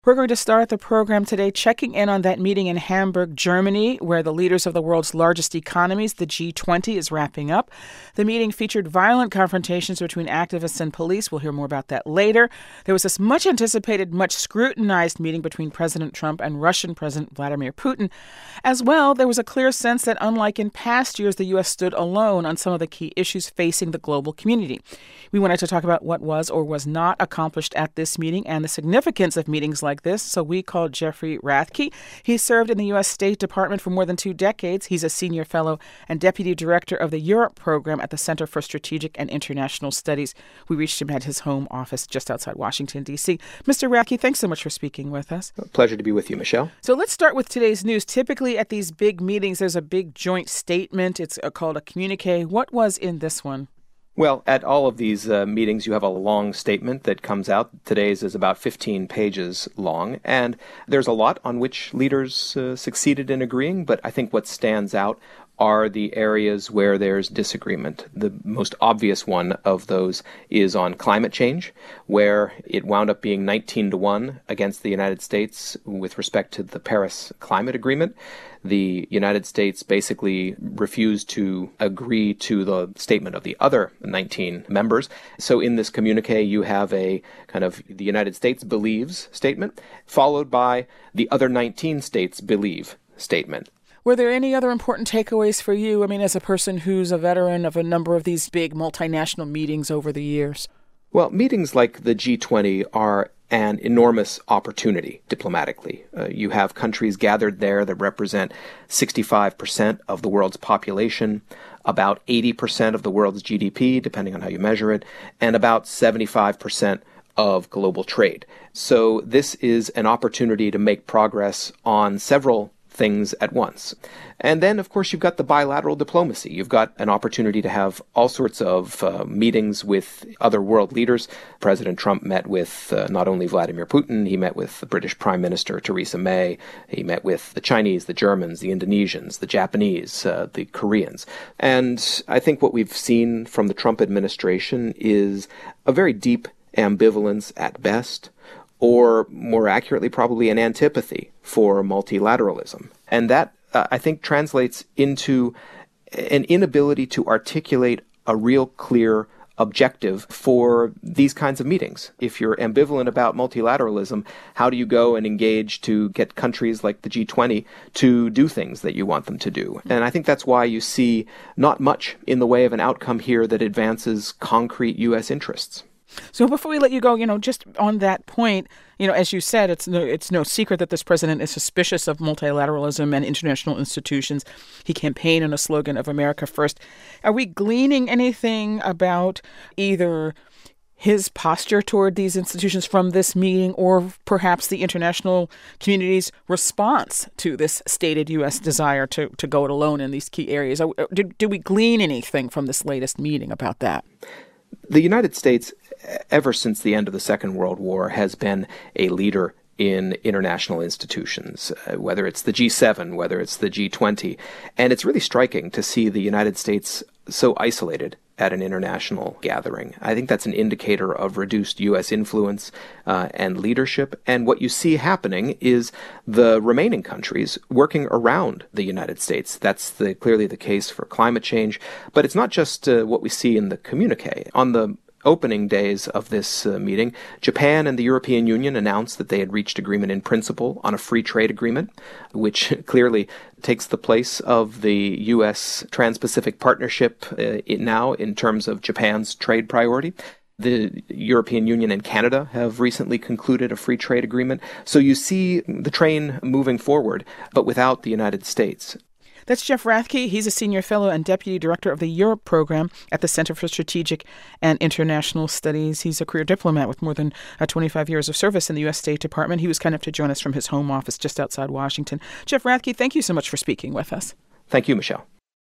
We're going to start the program today checking in on that meeting in Hamburg, Germany, where the leaders of the world's largest economies, the G20, is wrapping up. The meeting featured violent confrontations between activists and police. We'll hear more about that later. There was this much-anticipated, much-scrutinized meeting between President Trump and Russian President Vladimir Putin. As well, there was a clear sense that, unlike in past years, the U.S. stood alone on some of the key issues facing the global community. We wanted to talk about what was or was not accomplished at this meeting and the significance of meetings like this, so we called Jeffrey Rathke. He served in the U.S. State Department for more than 2 decades. He's a senior fellow and deputy director of the Europe program at the Center for Strategic and International Studies. We reached him at his home office just outside Washington, D.C. Mr. Rathke, thanks so much for speaking with us. A pleasure to be with you, Michelle. So let's start with today's news. Typically at these big meetings, there's a big joint statement. It's called a communique. What was in this one? Well, at all of these meetings, you have a long statement that comes out. Today's is about 15 pages long, and there's a lot on which leaders succeeded in agreeing, but I think what stands out are the areas where there's disagreement. The most obvious one of those is on climate change, where it wound up being 19-1 against the United States with respect to the Paris Climate Agreement. The United States basically refused to agree to the statement of the other 19 members. So in this communique, you have a kind of the United States believes statement, followed by the other 19 states believe statement. Were there any other important takeaways for you? I mean, as a person who's a veteran of a number of these big multinational meetings over the years. Well, meetings like the G20 are an enormous opportunity diplomatically. You have countries gathered there that represent 65% of the world's population, about 80% of the world's GDP, depending on how you measure it, and about 75% of global trade. So this is an opportunity to make progress on several things at once. And then, of course, you've got the bilateral diplomacy. You've got an opportunity to have all sorts of meetings with other world leaders. President Trump met with not only Vladimir Putin, he met with the British Prime Minister Theresa May. He met with the Chinese, the Germans, the Indonesians, the Japanese, the Koreans. And I think what we've seen from the Trump administration is a very deep ambivalence at best, or more accurately, probably an antipathy for multilateralism. And that, I think, translates into an inability to articulate a real clear objective for these kinds of meetings. If you're ambivalent about multilateralism, how do you go and engage to get countries like the G20 to do things that you want them to do? And I think that's why you see not much in the way of an outcome here that advances concrete U.S. interests. So before we let you go, just on that point, as you said, it's no secret that this president is suspicious of multilateralism and international institutions. He campaigned on a slogan of America First. Are we gleaning anything about either his posture toward these institutions from this meeting or perhaps the international community's response to this stated U.S. desire to go it alone in these key areas? Do we glean anything from this latest meeting about that? The United States, ever since the end of the Second World War, has been a leader in international institutions, whether it's the G7, whether it's the G20. And it's really striking to see the United States so isolated at an international gathering. I think that's an indicator of reduced U.S. influence and leadership. And what you see happening is the remaining countries working around the United States. That's clearly the case for climate change. But it's not just what we see in the communique. On the opening days of this meeting, Japan and the European Union announced that they had reached agreement in principle on a free trade agreement, which clearly takes the place of the U.S. Trans-Pacific Partnership now in terms of Japan's trade priority. The European Union and Canada have recently concluded a free trade agreement. So you see the train moving forward, but without the United States. That's Jeff Rathke. He's a senior fellow and deputy director of the Europe program at the Center for Strategic and International Studies. He's a career diplomat with more than 25 years of service in the U.S. State Department. He was kind enough to join us from his home office just outside Washington. Jeff Rathke, thank you so much for speaking with us. Thank you, Michelle.